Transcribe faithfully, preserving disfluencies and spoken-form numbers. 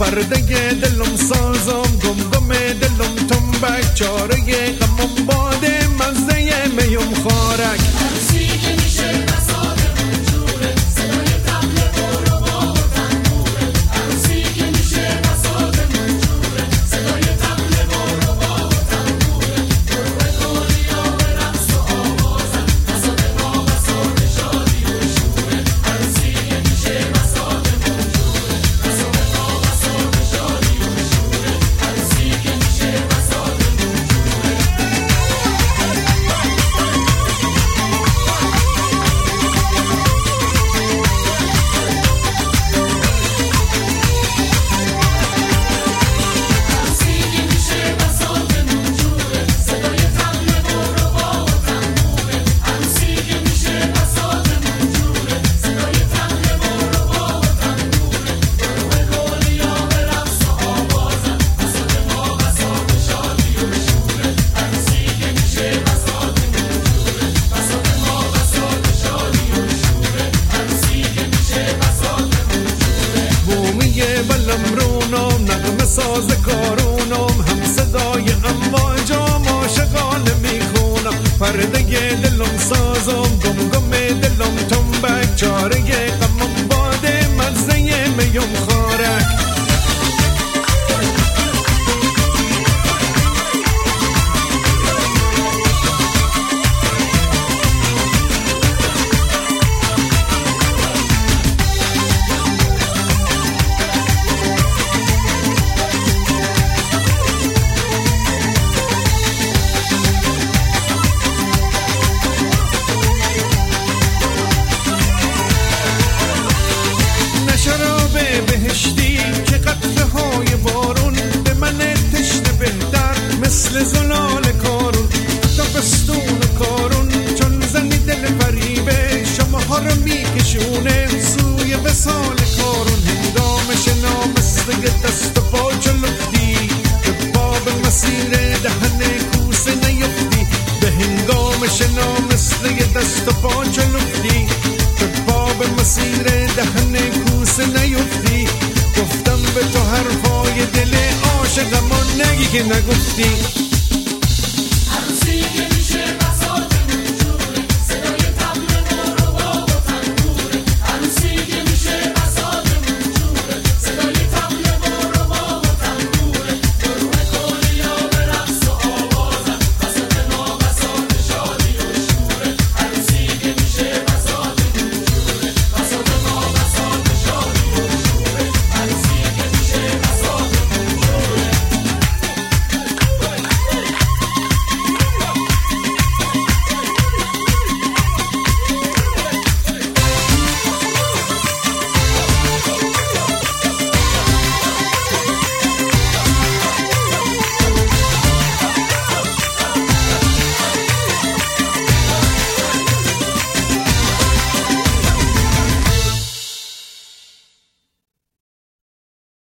پرده دلم سازم، گم گم دلم تنبک، چاره غمم باده مزه میم خارک. عروسی که میشه بساطمون جوره، صدای طبل برو با تنبوره. عروسی که میشه بساطمون جوره، صدای طبل برو با تنبوره. برو به دنیا به رقص و آوازن، بساط ما بساط شادی و شوره. عروسی که میشه بساطمون جوره، بساط ما بساط شادی و شوره. عروسی که میشه بساطمون جوره. ساز کارونم هم صدای امواج عاشقانه میخونم، پرده دلم سازم، گم گم دلم تنبک، چاره غمم باده مزه میم خارک. بهشتی که قطره های بارون به من تشنه بهتر مثل زلال کارون، تابستون کارون چون زنی دل فریبه شماها رو میکشونه سوی وصال کارون. هنگام شنا مثل دست و پا چلفتی که باب مسیر دهن کوسه نیفتی. به هنگام شنا مثل دست و پا چلفتی که باب مسیر دهن کوسه نیفتی. گفتم به تو حرفای دل عاشقم و نگی که نگفتی. عروسی که